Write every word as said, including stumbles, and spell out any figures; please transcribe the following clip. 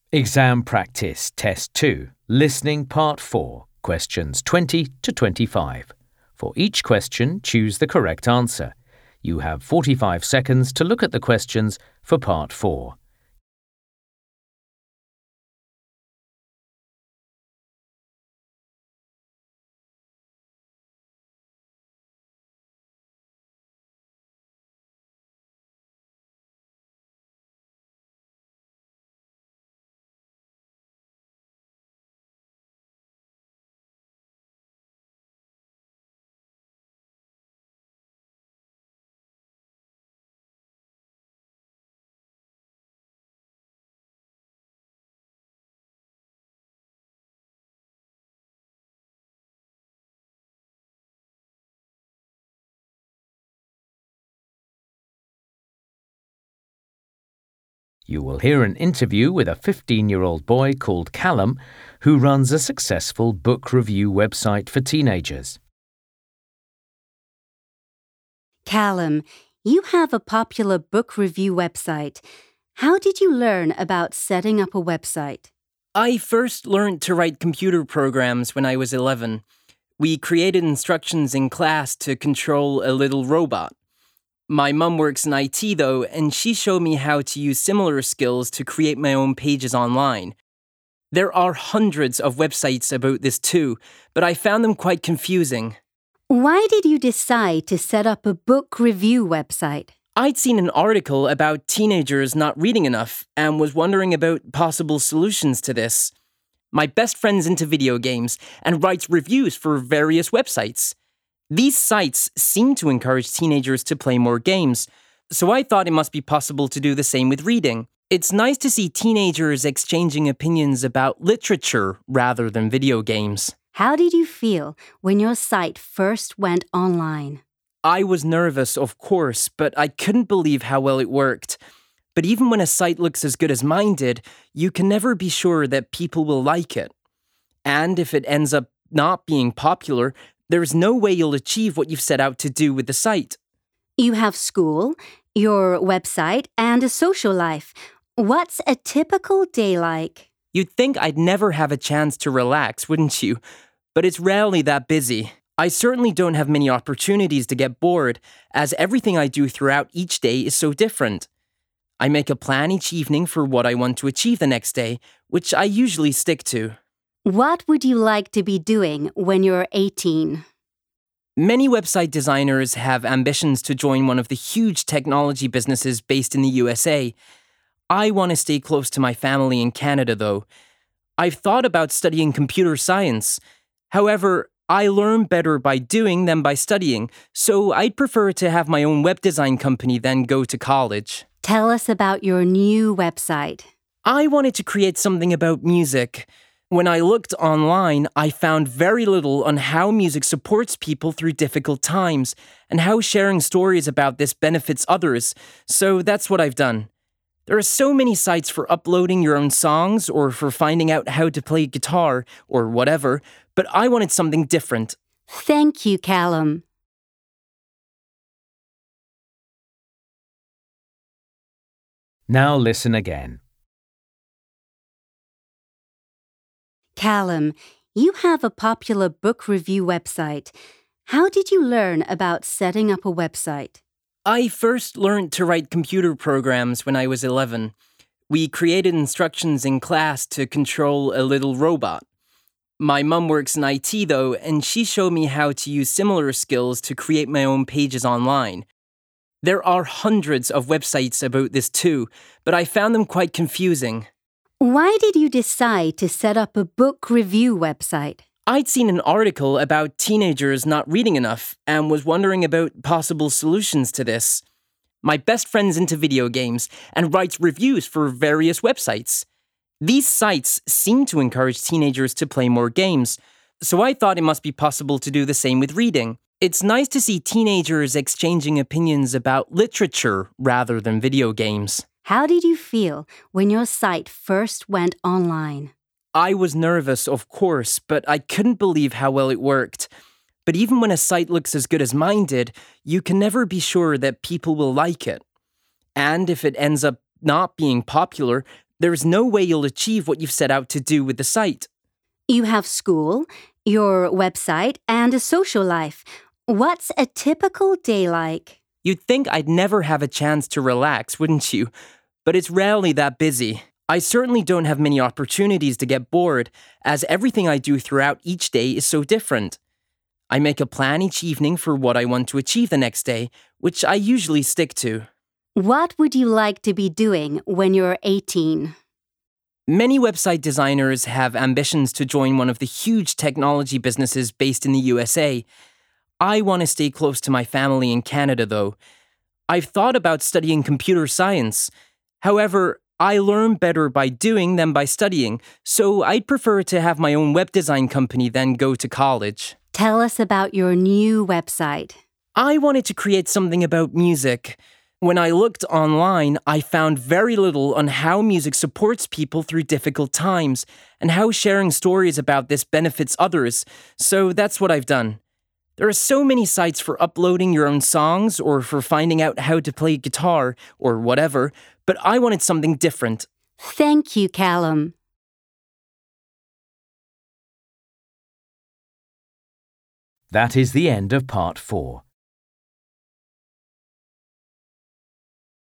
Exam Practice Test two, Listening Part four, questions twenty to twenty-five. For each question, choose the correct answer. You have forty-five seconds to look at the questions for Part four. You will hear an interview with a fifteen-year-old boy called Callum, who runs a successful book review website for teenagers. Callum, you have a popular book review website. How did you learn about setting up a website? I first learned to write computer programs when I was eleven. We created instructions in class to control a little robot. My mum works in I T though, and she showed me how to use similar skills to create my own pages online. There are hundreds of websites about this too, but I found them quite confusing. Why did you decide to set up a book review website? I'd seen an article about teenagers not reading enough and was wondering about possible solutions to this. My best friend's into video games and writes reviews for various websites. These sites seem to encourage teenagers to play more games, so I thought it must be possible to do the same with reading. It's nice to see teenagers exchanging opinions about literature rather than video games. How did you feel when your site first went online? I was nervous, of course, but I couldn't believe how well it worked. But even when a site looks as good as mine did, you can never be sure that people will like it. And if it ends up not being popular, there is no way you'll achieve what you've set out to do with the site. You have school, your website, and a social life. What's a typical day like? You'd think I'd never have a chance to relax, wouldn't you? But it's rarely that busy. I certainly don't have many opportunities to get bored, as everything I do throughout each day is so different. I make a plan each evening for what I want to achieve the next day, which I usually stick to. What would you like to be doing when you're eighteen? Many website designers have ambitions to join one of the huge technology businesses based in the U S A. I want to stay close to my family in Canada, though. I've thought about studying computer science. However, I learn better by doing than by studying, so I'd prefer to have my own web design company than go to college. Tell us about your new website. I wanted to create something about music. When I looked online, I found very little on how music supports people through difficult times and how sharing stories about this benefits others, so that's what I've done. There are so many sites for uploading your own songs or for finding out how to play guitar or whatever, but I wanted something different. Thank you, Callum. Now listen again. Callum, you have a popular book review website. How did you learn about setting up a website? I first learned to write computer programs when I was eleven. We created instructions in class to control a little robot. My mum works in I T though, and she showed me how to use similar skills to create my own pages online. There are hundreds of websites about this too, but I found them quite confusing. Why did you decide to set up a book review website? I'd seen an article about teenagers not reading enough and was wondering about possible solutions to this. My best friend's into video games and writes reviews for various websites. These sites seem to encourage teenagers to play more games, so I thought it must be possible to do the same with reading. It's nice to see teenagers exchanging opinions about literature rather than video games. How did you feel when your site first went online? I was nervous, of course, but I couldn't believe how well it worked. But even when a site looks as good as mine did, you can never be sure that people will like it. And if it ends up not being popular, there's no way you'll achieve what you've set out to do with the site. You have school, your website, and a social life. What's a typical day like? You'd think I'd never have a chance to relax, wouldn't you? But it's rarely that busy. I certainly don't have many opportunities to get bored, as everything I do throughout each day is so different. I make a plan each evening for what I want to achieve the next day, which I usually stick to. What would you like to be doing when you're eighteen? Many website designers have ambitions to join one of the huge technology businesses based in the U S A. I want to stay close to my family in Canada, though. I've thought about studying computer science. However, I learn better by doing than by studying, so I'd prefer to have my own web design company than go to college. Tell us about your new website. I wanted to create something about music. When I looked online, I found very little on how music supports people through difficult times and how sharing stories about this benefits others, so that's what I've done. There are so many sites for uploading your own songs or for finding out how to play guitar or whatever, but I wanted something different. Thank you, Callum. That is the end of part four.